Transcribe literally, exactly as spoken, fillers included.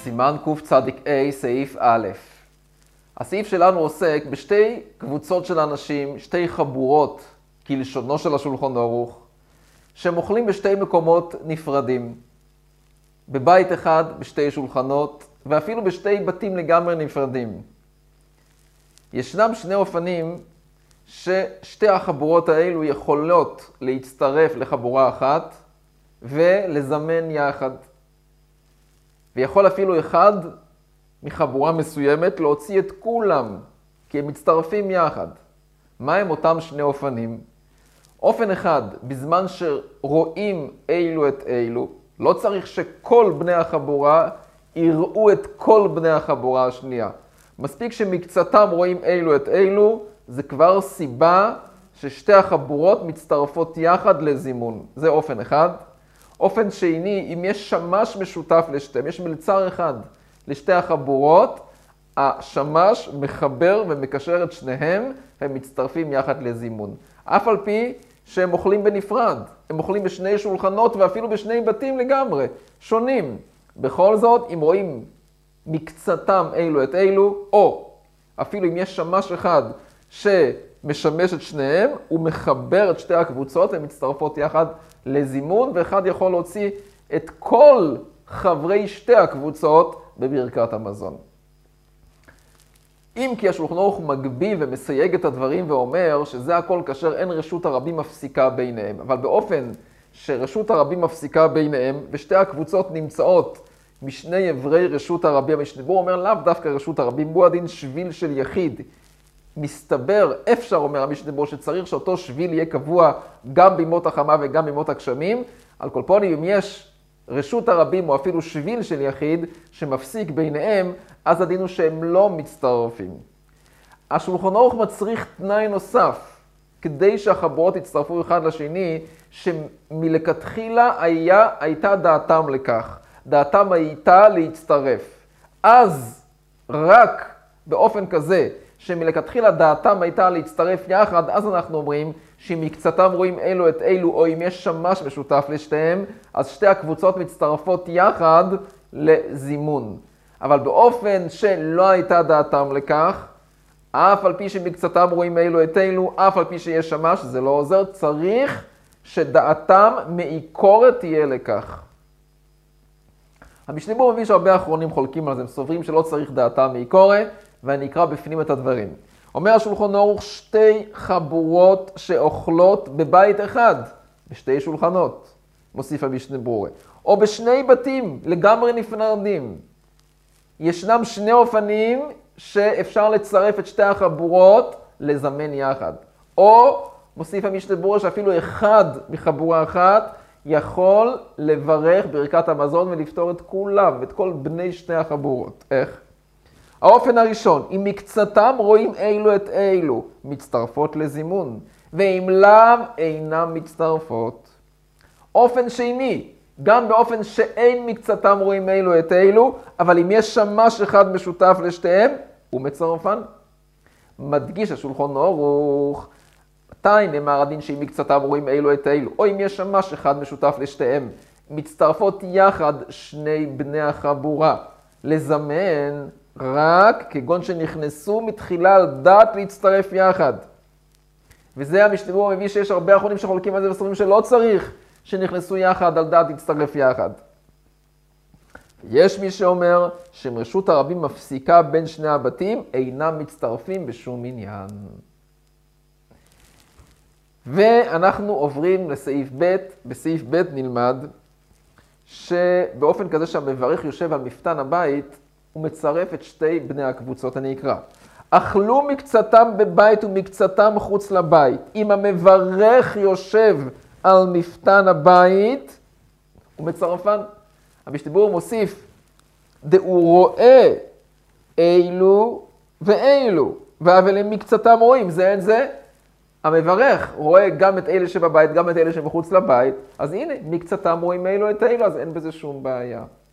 סימן קצ"ה, סעיף א'. הסעיף שלנו עוסק בשתי קבוצות של אנשים, שתי חבורות, כלשונו של השולחן ערוך, שהם אוכלים בשתי מקומות נפרדים. בבית אחד, בשתי שולחנות, ואפילו בשתי בתים לגמרי נפרדים. ישנם שני אופנים ששתי החבורות האלו יכולות להצטרף לחבורה אחת ולזמן יחד. ויכול אפילו אחד מחבורה מסוימת להוציא את כולם, כי הם מצטרפים יחד. מה הם אותם שני אופנים? אופן אחד, בזמן שרואים אילו את אילו, לא צריך שכל בני החבורה יראו את כל בני החבורה השנייה. מספיק שמקצתם רואים אילו את אילו, זה כבר סיבה ששתי החבורות מצטרפות יחד לזימון. זה אופן אחד. אופן שני, אם יש שמש משותף לשתיהם, יש מלצר אחד לשתי החבורות, השמש מחבר ומקשר את שניהם, והם מצטרפים יחד לזימון. אף על פי שהם אוכלים בנפרד, הם אוכלים בשני שולחנות ואפילו בשני בתים לגמרי, שונים. בכל זאת, אם רואים מקצתם אילו את אילו, או אפילו אם יש שמש אחד שמשמש את שניהם, הוא מחבר את שתי הקבוצות, הן מצטרפות יחד לזימון, ואחד יכול להוציא את כל חברי שתי הקבוצות בברכת המזון. אם כי השולחן ערוך מגביל ומסייג את הדברים ואומר שזה הכל כאשר אין רשות הרבים מפסיקה ביניהם. אבל באופן שרשות הרבים מפסיקה ביניהם ושתי הקבוצות נמצאות משני עברי רשות הרבים, המשנה אומר לאו דווקא רשות הרבים, בו הדין שביל של יחיד. מסתבר, אפשר אומר המשנה שצריך שאותו שביל יהיה קבוע גם בימות החמה וגם בימות הגשמים. על כל פנים, אם יש רשות הרבים או אפילו שביל של יחיד שמפסיק ביניהם, אז הדין הוא שהם לא מצטרפים. השולחן ערוך מצריך תנאי נוסף, כדי שהחבורות יצטרפו אחד לשני, שמלכתחילה היה, הייתה דעתם לכך. דעתם הייתה להצטרף. אז רק באופן כזה, שמלכתחילה דעתם הייתה להצטרף יחד, אז אנחנו אומרים שמקצתם רואים אילו את אילו, או אם יש שמש משותף לשתיהם, אז שתי הקבוצות מצטרפות יחד לזימון. אבל באופן שלא הייתה דעתם לכך, אף על פי שמקצתם רואים אילו את אילו, אף על פי שיש שמש, זה לא עוזר, צריך שדעתם מעיקורת תהיה לכך. המשנה ברורה מביא שהרבה אחרונים חולקים על זה, הם סוברים שלא צריך דעתם מעיקורת, ואני אקרא בפנים את הדברים. אומר השולחן ערוך שתי חבורות שאוכלות בבית אחד, בשתי שולחנות, מוסיף המשנה ברורה, או בשני בתים לגמרי נפרדים. ישנם שני אופנים שאפשר לצרף את שתי החבורות לזמן יחד. או מוסיף המשנה ברורה שאפילו אחד מחבורה אחת יכול לברך ברכת המזון ולפתור את כולם, את כל בני שתי החבורות. איך? האופן הראשון, אם מקצתם רואים אילו את אילו, מצטרפות לזימון, ואם לאו אינם מצטרפות. אופן שני, גם באופן שאין מקצתם רואים אילו את אילו, אבל אם יש שמש אחד משותף לשתיהם, הוא מצרפן. מדגיש השולחן ערוך, מתי נאמר הדין שאם מקצתם רואים אילו את אילו, או אם יש שמש אחד משותף לשתיהם, מצטרפות יחד שני בני החבורה. לזמן רק כגון שנכנסו מתחילה על דעת להצטרף יחד. וזה המשנה ברורה מביא שיש הרבה אחרונים שחולקים על זה וסוברים שלא צריך שנכנסו יחד על דעת להצטרף יחד. יש מי שאומר שאם רשות הרבים מפסיקה בין שני הבתים, אינם מצטרפים בשום עניין. ואנחנו עוברים לסעיף ב'. בסעיף ב' נלמד שבאופן כזה שהמברך יושב על מפתן הבית, הוא מצרף את שתי בני הקבוצות. אני אקרא. אכלו מקצתם בבית ומקצתם חוץ לבית. אם המברך יושב על מפתן הבית, הוא מצרפן. המשנה ברורה מוסיף, דהוא רואה אילו ואילו, אבל הם מקצתם רואים, זה אין זה. המברך רואה גם את אלה שבבית, גם את אלה שבחוץ לבית, אז הנה, מקצתם רואים אילו את אילו, אז אין בזה שום בעיה.